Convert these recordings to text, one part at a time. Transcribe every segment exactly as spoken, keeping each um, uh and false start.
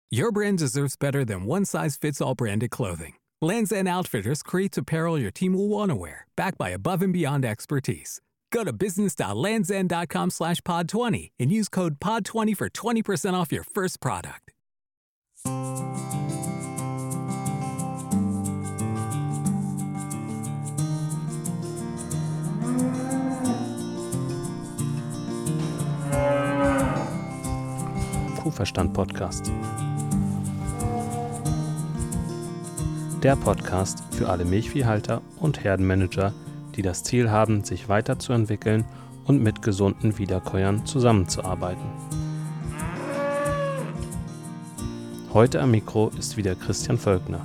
Your brand deserves better than one-size-fits-all branded clothing. Lands' End Outfitters creates apparel your team will want to wear, backed by above-and-beyond expertise. Go to business.landsend.com slash pod 20 and use code pod twenty for twenty percent off your first product. Kuhverstand-Podcast. Der Podcast für alle Milchviehhalter und Herdenmanager, die das Ziel haben, sich weiterzuentwickeln und mit gesunden Wiederkäuern zusammenzuarbeiten. Heute am Mikro ist wieder Christian Völkner.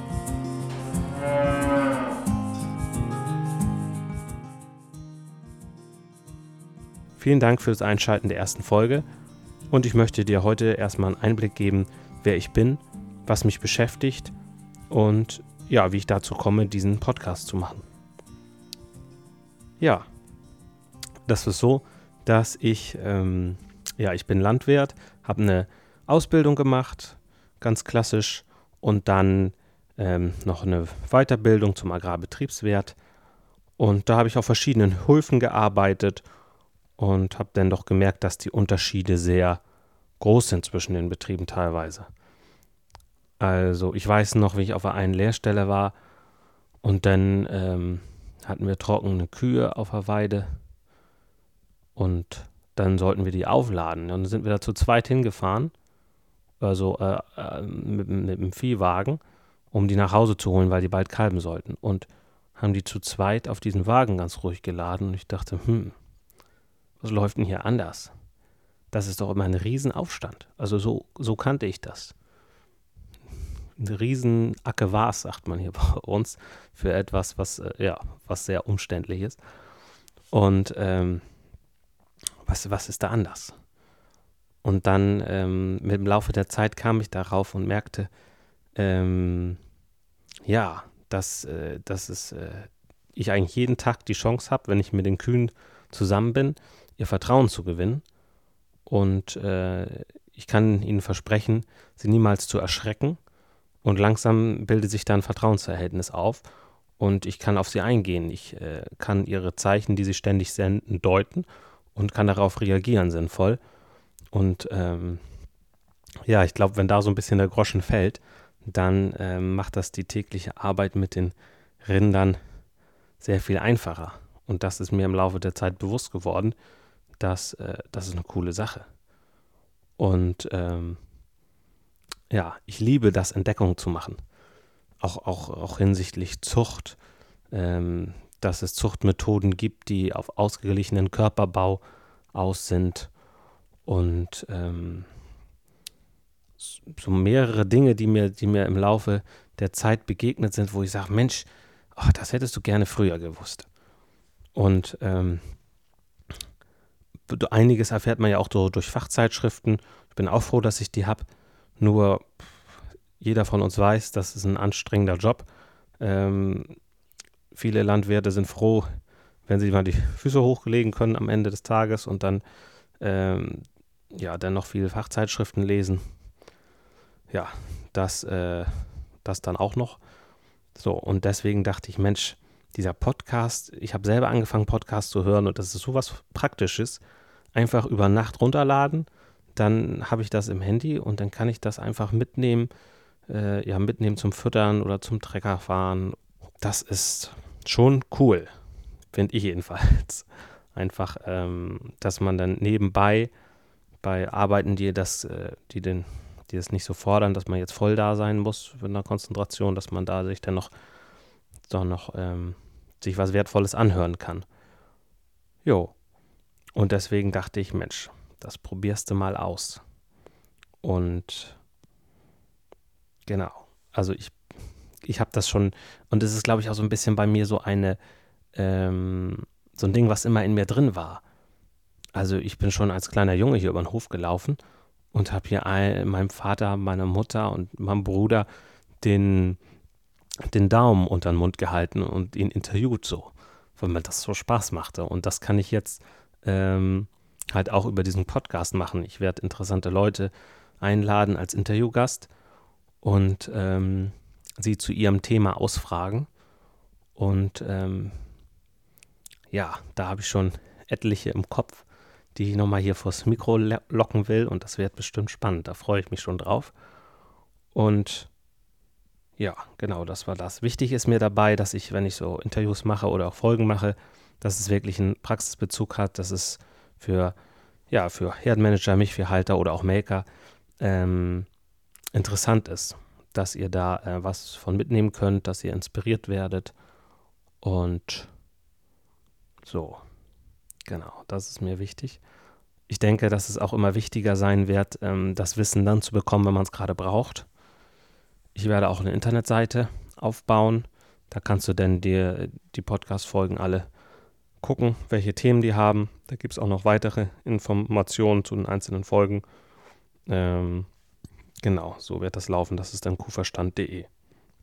Vielen Dank fürs Einschalten der ersten Folge und ich möchte dir heute erstmal einen Einblick geben, wer ich bin, was mich beschäftigt und ja, wie ich dazu komme, diesen Podcast zu machen. Ja, das ist so, dass ich, ähm, ja, ich bin Landwirt, habe eine Ausbildung gemacht, ganz klassisch, und dann ähm, noch eine Weiterbildung zum Agrarbetriebswirt. Und da habe ich auf verschiedenen Höfen gearbeitet und habe dann doch gemerkt, dass die Unterschiede sehr groß sind zwischen den Betrieben teilweise. Also ich weiß noch, wie ich auf einer Lehrstelle war und dann ähm, hatten wir trockene Kühe auf der Weide und dann sollten wir die aufladen. Und dann sind wir da zu zweit hingefahren, also äh, äh, mit, mit dem Viehwagen, um die nach Hause zu holen, weil die bald kalben sollten. Und haben die zu zweit auf diesen Wagen ganz ruhig geladen und ich dachte, hm, was läuft denn hier anders? Das ist doch immer ein Riesenaufstand. Also so, so kannte ich das. Ein riesen Ackewars, sagt man hier bei uns, für etwas, was, äh, ja, was sehr umständlich ist. Und ähm, was, was ist da anders? Und dann ähm, mit dem Laufe der Zeit kam ich darauf und merkte, ähm, ja, dass, äh, dass es, äh, ich eigentlich jeden Tag die Chance habe, wenn ich mit den Kühen zusammen bin, ihr Vertrauen zu gewinnen. Und äh, ich kann ihnen versprechen, sie niemals zu erschrecken. Und langsam bildet sich da ein Vertrauensverhältnis auf und ich kann auf sie eingehen. Ich äh, kann ihre Zeichen, die sie ständig senden, deuten und kann darauf reagieren sinnvoll. Und ähm, ja, ich glaube, wenn da so ein bisschen der Groschen fällt, dann ähm, macht das die tägliche Arbeit mit den Rindern sehr viel einfacher. Und das ist mir im Laufe der Zeit bewusst geworden, dass äh, das ist eine coole Sache. Und ähm, ja, ich liebe das, Entdeckungen zu machen. Auch, auch, auch hinsichtlich Zucht, ähm, dass es Zuchtmethoden gibt, die auf ausgeglichenen Körperbau aus sind. Und ähm, so mehrere Dinge, die mir, die mir im Laufe der Zeit begegnet sind, wo ich sage, Mensch, oh, das hättest du gerne früher gewusst. Und ähm, einiges erfährt man ja auch so durch Fachzeitschriften. Ich bin auch froh, dass ich die habe. Nur jeder von uns weiß, das ist ein anstrengender Job. Ähm, viele Landwirte sind froh, wenn sie mal die Füße hochlegen können am Ende des Tages und dann ähm, ja, dann noch viele Fachzeitschriften lesen. Ja, das, äh, das dann auch noch. So, und deswegen dachte ich, Mensch, dieser Podcast, ich habe selber angefangen, Podcasts zu hören und das ist sowas Praktisches. Einfach über Nacht runterladen, dann habe ich das im Handy und dann kann ich das einfach mitnehmen, äh, ja, mitnehmen zum Füttern oder zum Treckerfahren. Das ist schon cool, finde ich jedenfalls. Einfach, ähm, dass man dann nebenbei bei Arbeiten, die das, äh, die den, die das nicht so fordern, dass man jetzt voll da sein muss für eine Konzentration, dass man da sich dann noch, doch noch ähm, sich was Wertvolles anhören kann. Jo. Und deswegen dachte ich, Mensch, das probierst du mal aus. Und genau, also ich, ich habe das schon, und es ist, glaube ich, auch so ein bisschen bei mir so eine, ähm, so ein Ding, was immer in mir drin war. Also ich bin schon als kleiner Junge hier über den Hof gelaufen und habe hier ein, meinem Vater, meiner Mutter und meinem Bruder den, den Daumen unter den Mund gehalten und ihn interviewt so, weil mir das so Spaß machte. Und das kann ich jetzt ähm, halt auch über diesen Podcast machen. Ich werde interessante Leute einladen als Interviewgast und ähm, sie zu ihrem Thema ausfragen. Und ähm, ja, da habe ich schon etliche im Kopf, die ich nochmal hier vors Mikro locken will. Und das wird bestimmt spannend. Da freue ich mich schon drauf. Und ja, genau, das war das. Wichtig ist mir dabei, dass ich, wenn ich so Interviews mache oder auch Folgen mache, dass es wirklich einen Praxisbezug hat, dass es für, ja, für Herdenmanager, Milchviehhalter oder auch Melker ähm, interessant ist, dass ihr da äh, was von mitnehmen könnt, dass ihr inspiriert werdet und so, genau, das ist mir wichtig. Ich denke, dass es auch immer wichtiger sein wird, ähm, das Wissen dann zu bekommen, wenn man es gerade braucht. Ich werde auch eine Internetseite aufbauen. Da kannst du dann dir die Podcast-Folgen alle gucken, welche Themen die haben. Da gibt es auch noch weitere Informationen zu den einzelnen Folgen. Ähm, genau, so wird das laufen. Das ist dann kuhverstand punkt de.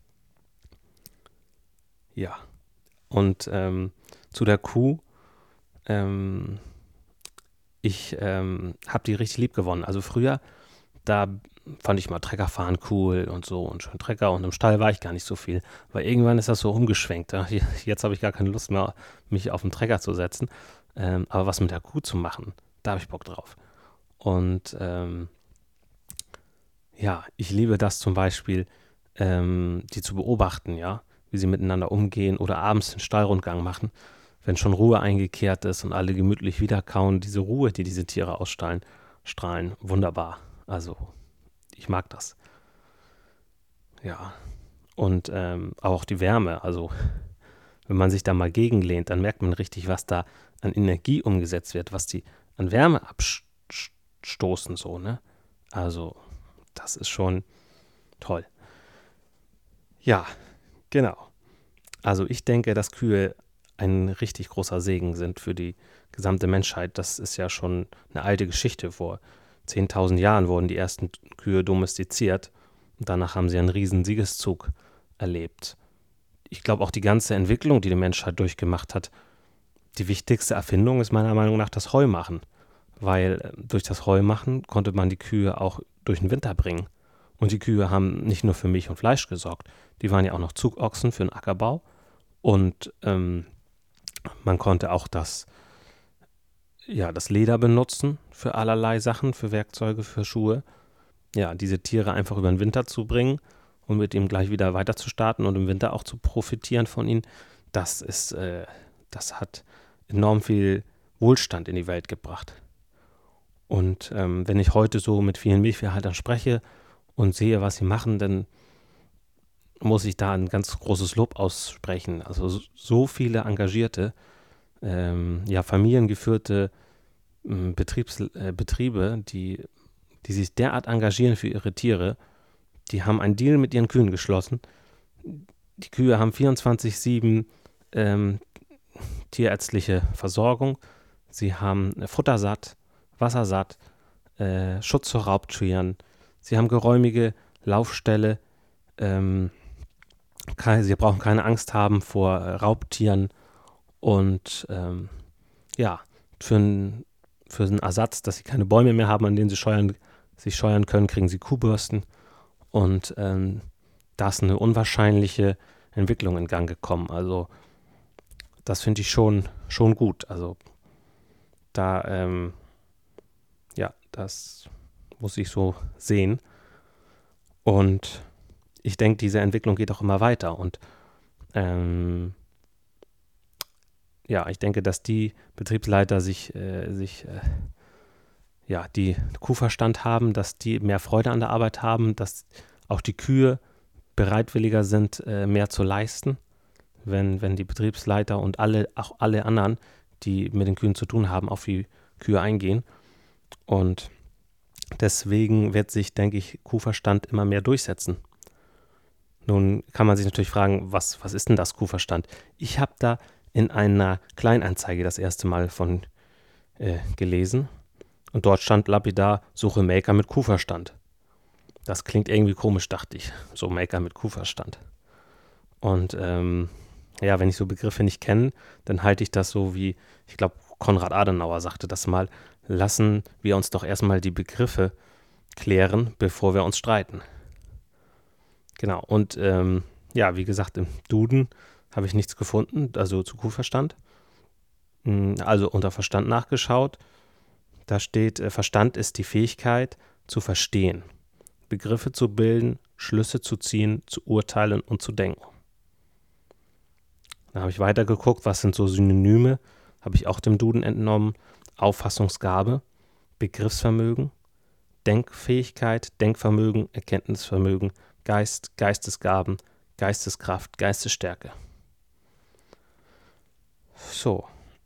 Ja, und ähm, zu der Kuh. Ähm, ich ähm, habe die richtig lieb gewonnen. Also früher, da fand ich mal Treckerfahren cool und so und schön Trecker und im Stall war ich gar nicht so viel, weil irgendwann ist das so umgeschwenkt. Ja? Jetzt habe ich gar keine Lust mehr, mich auf den Trecker zu setzen, ähm, aber was mit der Kuh zu machen, da habe ich Bock drauf. Und ähm, ja, ich liebe das zum Beispiel, ähm, die zu beobachten, ja, wie sie miteinander umgehen oder abends den Stallrundgang machen, wenn schon Ruhe eingekehrt ist und alle gemütlich wiederkauen, diese Ruhe, die diese Tiere ausstrahlen, strahlen, wunderbar. Also ich mag das. Ja, und ähm, auch die Wärme, also wenn man sich da mal gegenlehnt, dann merkt man richtig, was da an Energie umgesetzt wird, was die an Wärme abstoßen, so, ne? Also, das ist schon toll. Ja, genau. Also ich denke, dass Kühe ein richtig großer Segen sind für die gesamte Menschheit. Das ist ja schon eine alte Geschichte. Vor zehntausend Jahren wurden die ersten Kühe domestiziert und danach haben sie einen riesen Siegeszug erlebt. Ich glaube auch die ganze Entwicklung, die die Menschheit durchgemacht hat, die wichtigste Erfindung ist meiner Meinung nach das Heumachen, weil durch das Heumachen konnte man die Kühe auch durch den Winter bringen. Und die Kühe haben nicht nur für Milch und Fleisch gesorgt, die waren ja auch noch Zugochsen für den Ackerbau und ähm, man konnte auch das, ja, das Leder benutzen für allerlei Sachen, für Werkzeuge, für Schuhe. Ja, diese Tiere einfach über den Winter zu bringen und mit ihm gleich wieder weiter zu starten und im Winter auch zu profitieren von ihnen, das ist, äh, das hat enorm viel Wohlstand in die Welt gebracht. Und ähm, wenn ich heute so mit vielen Milchviehhaltern spreche und sehe, was sie machen, dann muss ich da ein ganz großes Lob aussprechen. Also so viele engagierte, ähm, ja, familiengeführte ähm, Betriebs, äh, Betriebe, die, die sich derart engagieren für ihre Tiere, die haben einen Deal mit ihren Kühen geschlossen. Die Kühe haben vierundzwanzig sieben ähm, tierärztliche Versorgung. Sie haben Futtersatt, Wassersatt, äh, Schutz vor Raubtieren. Sie haben geräumige Laufställe. Ähm, keine, sie brauchen keine Angst haben vor äh, Raubtieren. Und ähm, ja, für einen für einen Ersatz, dass sie keine Bäume mehr haben, an denen sie scheuern, sich scheuern können, kriegen sie Kuhbürsten. Und ähm, da ist eine unwahrscheinliche Entwicklung in Gang gekommen. Also das finde ich schon, schon gut. Also da, ähm, ja, das muss ich so sehen. Und ich denke, diese Entwicklung geht auch immer weiter. Und ähm, ja, ich denke, dass die Betriebsleiter sich, äh, sich äh, ja, die Kuhverstand haben, dass die mehr Freude an der Arbeit haben, dass auch die Kühe bereitwilliger sind, äh, mehr zu leisten, wenn, wenn die Betriebsleiter und alle, auch alle anderen, die mit den Kühen zu tun haben, auf die Kühe eingehen. Und deswegen wird sich, denke ich, Kuhverstand immer mehr durchsetzen. Nun kann man sich natürlich fragen, was, was ist denn das Kuhverstand? Ich habe da in einer Kleinanzeige das erste Mal von äh, gelesen und dort stand lapidar, suche Melker mit Kuhverstand. Das klingt irgendwie komisch, dachte ich, so Melker mit Kuhverstand. Und ähm, ja, wenn ich so Begriffe nicht kenne, dann halte ich das so wie, ich glaube, Konrad Adenauer sagte das mal, lassen wir uns doch erstmal die Begriffe klären, bevor wir uns streiten. Genau, und ähm, ja, wie gesagt, im Duden habe ich nichts gefunden, also zu Kuhverstand. Also unter Verstand nachgeschaut. Da steht, äh, Verstand ist die Fähigkeit zu verstehen, Begriffe zu bilden, Schlüsse zu ziehen, zu urteilen und zu denken. Dann habe ich weitergeguckt, was sind so Synonyme, habe ich auch dem Duden entnommen. Auffassungsgabe, Begriffsvermögen, Denkfähigkeit, Denkvermögen, Erkenntnisvermögen, Geist, Geistesgaben, Geisteskraft, Geistesstärke. So.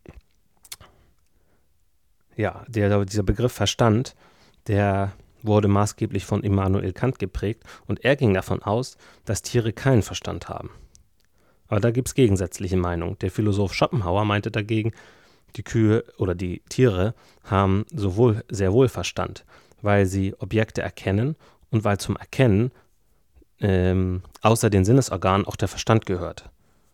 Ja, der, dieser Begriff Verstand, der wurde maßgeblich von Immanuel Kant geprägt und er ging davon aus, dass Tiere keinen Verstand haben. Aber da gibt es gegensätzliche Meinungen. Der Philosoph Schopenhauer meinte dagegen, die Kühe oder die Tiere haben sowohl sehr wohl Verstand, weil sie Objekte erkennen und weil zum Erkennen ähm, außer den Sinnesorganen auch der Verstand gehört.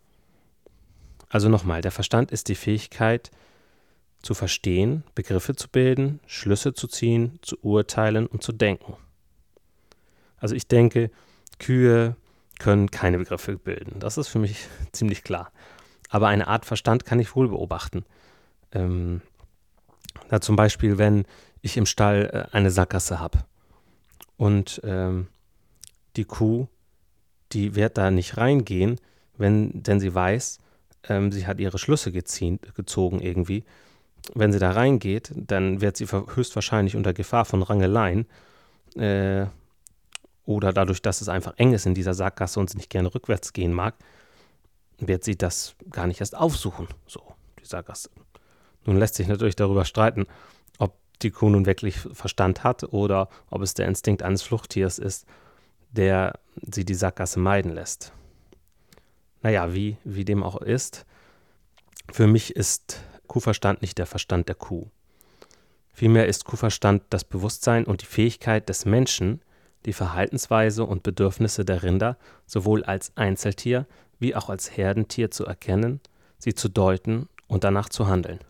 Also nochmal, der Verstand ist die Fähigkeit zu verstehen, Begriffe zu bilden, Schlüsse zu ziehen, zu urteilen und zu denken. Also ich denke, Kühe können keine Begriffe bilden. Das ist für mich ziemlich klar. Aber eine Art Verstand kann ich wohl beobachten. Ähm, da zum Beispiel, wenn ich im Stall äh, eine Sackgasse habe und ähm, die Kuh, die wird da nicht reingehen, wenn, denn sie weiß, ähm, sie hat ihre Schlüsse geziehen, gezogen irgendwie. Wenn sie da reingeht, dann wird sie höchstwahrscheinlich unter Gefahr von Rangeleien äh, oder dadurch, dass es einfach eng ist in dieser Sackgasse und sie nicht gerne rückwärts gehen mag, wird sie das gar nicht erst aufsuchen, so, die Sackgasse. Nun lässt sich natürlich darüber streiten, ob die Kuh nun wirklich Verstand hat oder ob es der Instinkt eines Fluchttiers ist, der sie die Sackgasse meiden lässt. Naja, wie, wie dem auch ist, für mich ist Kuhverstand nicht der Verstand der Kuh. Vielmehr ist Kuhverstand das Bewusstsein und die Fähigkeit des Menschen, die Verhaltensweise und Bedürfnisse der Rinder sowohl als Einzeltier wie auch als Herdentier zu erkennen, sie zu deuten und danach zu handeln.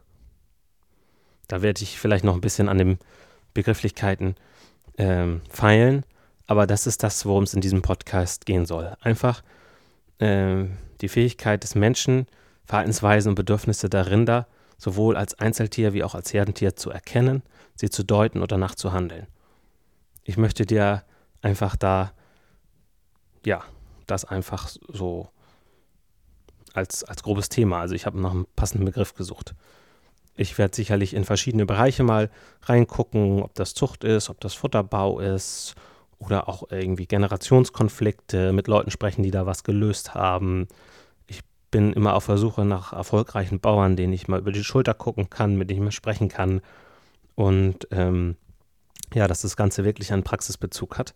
Da werde ich vielleicht noch ein bisschen an den Begrifflichkeiten ähm, feilen, aber das ist das, worum es in diesem Podcast gehen soll. Einfach ähm, die Fähigkeit des Menschen, Verhaltensweisen und Bedürfnisse der Rinder sowohl als Einzeltier wie auch als Herdentier zu erkennen, sie zu deuten und danach zu handeln. Ich möchte dir einfach da, ja, das einfach so als, als grobes Thema, also ich habe nach einem passenden Begriff gesucht. Ich werde sicherlich in verschiedene Bereiche mal reingucken, ob das Zucht ist, ob das Futterbau ist oder auch irgendwie Generationskonflikte, mit Leuten sprechen, die da was gelöst haben. Ich bin immer auf der Suche nach erfolgreichen Bauern, denen ich mal über die Schulter gucken kann, mit denen ich mal sprechen kann und ähm, ja, dass das Ganze wirklich einen Praxisbezug hat.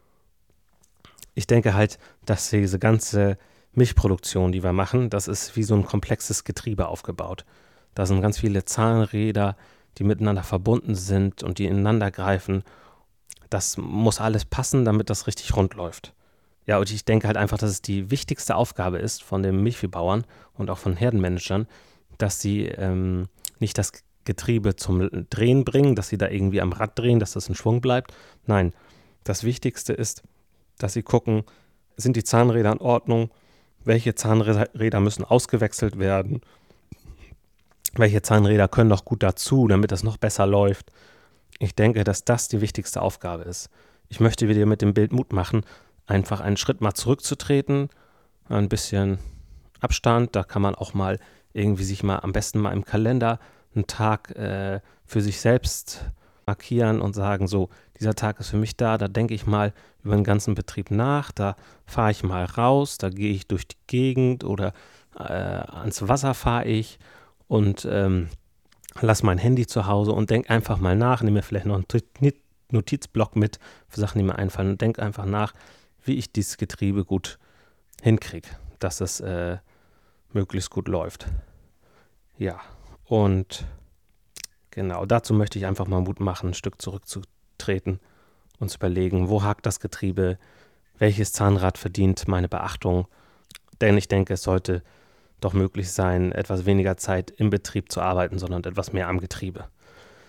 Ich denke halt, dass diese ganze Milchproduktion, die wir machen, das ist wie so ein komplexes Getriebe aufgebaut. Da sind ganz viele Zahnräder, die miteinander verbunden sind und die ineinander greifen. Das muss alles passen, damit das richtig rund läuft. Ja, und ich denke halt einfach, dass es die wichtigste Aufgabe ist von den Milchviehbauern und auch von Herdenmanagern, dass sie ähm, nicht das Getriebe zum Drehen bringen, dass sie da irgendwie am Rad drehen, dass das in Schwung bleibt. Nein, das Wichtigste ist, dass sie gucken, sind die Zahnräder in Ordnung, welche Zahnräder müssen ausgewechselt werden, welche Zahnräder können noch gut dazu, damit das noch besser läuft. Ich denke, dass das die wichtigste Aufgabe ist. Ich möchte dir mit dem Bild Mut machen, einfach einen Schritt mal zurückzutreten, ein bisschen Abstand, da kann man auch mal irgendwie sich mal am besten mal im Kalender einen Tag äh, für sich selbst markieren und sagen, so, dieser Tag ist für mich da, da denke ich mal über den ganzen Betrieb nach, da fahre ich mal raus, da gehe ich durch die Gegend oder äh, ans Wasser fahre ich und ähm, lass mein Handy zu Hause und denk einfach mal nach, nehme mir vielleicht noch einen Notizblock mit für Sachen, die mir einfallen und denk einfach nach, wie ich dieses Getriebe gut hinkriege, dass es äh, möglichst gut läuft. Ja, und genau, dazu möchte ich einfach mal Mut machen, ein Stück zurückzutreten und zu überlegen, wo hakt das Getriebe, welches Zahnrad verdient meine Beachtung, denn ich denke, es sollte doch möglich sein, etwas weniger Zeit im Betrieb zu arbeiten, sondern etwas mehr am Getriebe.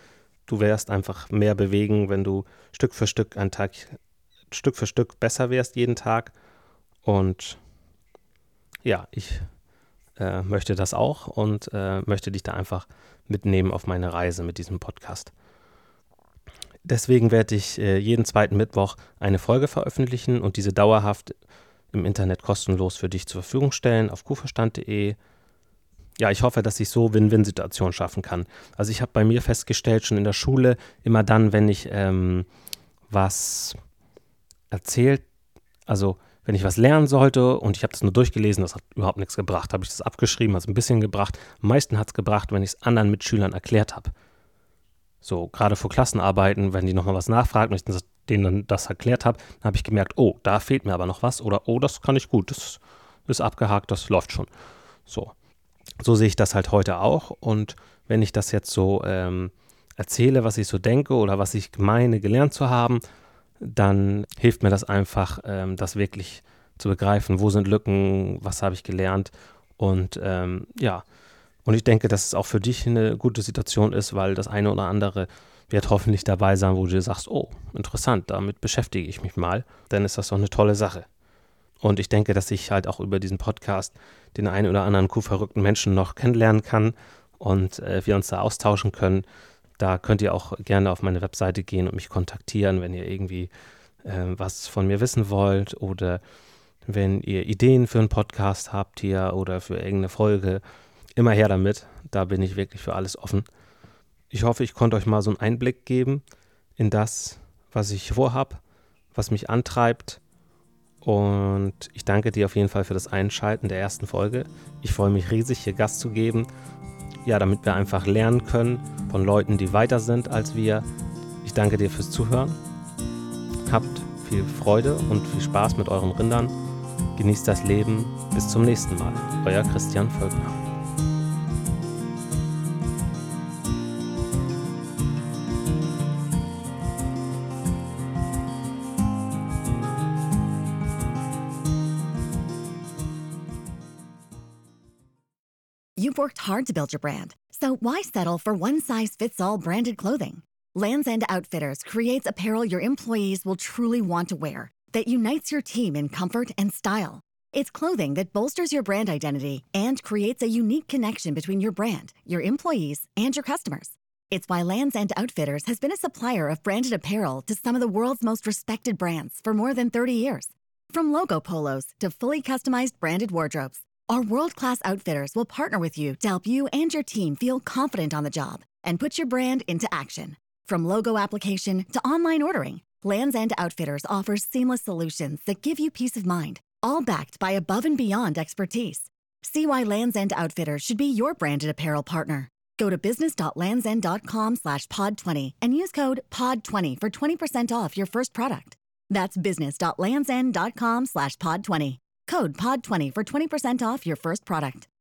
du wirst einfach mehr bewegen, wenn du Stück für Stück einen Tag, Stück für Stück besser wärst jeden Tag. Und ja, ich äh, möchte das auch und äh, möchte dich da einfach mitnehmen auf meine Reise mit diesem Podcast. Deswegen werde ich äh, jeden zweiten Mittwoch eine Folge veröffentlichen und diese dauerhaft im Internet kostenlos für dich zur Verfügung stellen auf kuhverstand punkt de. Ja, ich hoffe, dass ich so Win-Win-Situationen schaffen kann. Also ich habe bei mir festgestellt, schon in der Schule, immer dann, wenn ich ähm, was erzählt, also wenn ich was lernen sollte und ich habe das nur durchgelesen, das hat überhaupt nichts gebracht, habe ich das abgeschrieben, hat es ein bisschen gebracht. Am meisten hat es gebracht, wenn ich es anderen Mitschülern erklärt habe. So, gerade vor Klassenarbeiten, wenn die nochmal was nachfragen und ich denen dann das erklärt habe, dann habe ich gemerkt, oh, da fehlt mir aber noch was oder oh, das kann ich gut, das ist abgehakt, das läuft schon. So. So sehe ich das halt heute auch und wenn ich das jetzt so ähm, erzähle, was ich so denke oder was ich meine, gelernt zu haben, dann hilft mir das einfach, ähm, das wirklich zu begreifen, wo sind Lücken, was habe ich gelernt und ähm, ja, und ich denke, dass es auch für dich eine gute Situation ist, weil das eine oder andere wird hoffentlich dabei sein, wo du dir sagst, oh, interessant, damit beschäftige ich mich mal, dann ist das doch eine tolle Sache. Und ich denke, dass ich halt auch über diesen Podcast den einen oder anderen kuhverrückten Menschen noch kennenlernen kann und äh, wir uns da austauschen können. Da könnt ihr auch gerne auf meine Webseite gehen und mich kontaktieren, wenn ihr irgendwie äh, was von mir wissen wollt oder wenn ihr Ideen für einen Podcast habt hier oder für irgendeine Folge. Immer her damit, da bin ich wirklich für alles offen. Ich hoffe, ich konnte euch mal so einen Einblick geben in das, was ich vorhabe, was mich antreibt. Und ich danke dir auf jeden Fall für das Einschalten der ersten Folge. Ich freue mich riesig, hier Gast zu geben. Ja, damit wir einfach lernen können von Leuten, die weiter sind als wir. Ich danke dir fürs Zuhören. Habt viel Freude und viel Spaß mit euren Rindern. Genießt das Leben. Bis zum nächsten Mal. Euer Christian Völkner. You've worked hard to build your brand, so why settle for one-size-fits-all branded clothing? Land's End Outfitters creates apparel your employees will truly want to wear that unites your team in comfort and style. It's clothing that bolsters your brand identity and creates a unique connection between your brand, your employees, and your customers. It's why Land's End Outfitters has been a supplier of branded apparel to some of the world's most respected brands for more than thirty years. From logo polos to fully customized branded wardrobes, our world-class outfitters will partner with you to help you and your team feel confident on the job and put your brand into action. From logo application to online ordering, Land's End Outfitters offers seamless solutions that give you peace of mind, all backed by above and beyond expertise. See why Land's End Outfitters should be your branded apparel partner. Go to business.landsend.com slash pod 20 and use code pod twenty for twenty percent off your first product. That's business.landsend.com slash pod 20. Code pod twenty for twenty percent off your first product.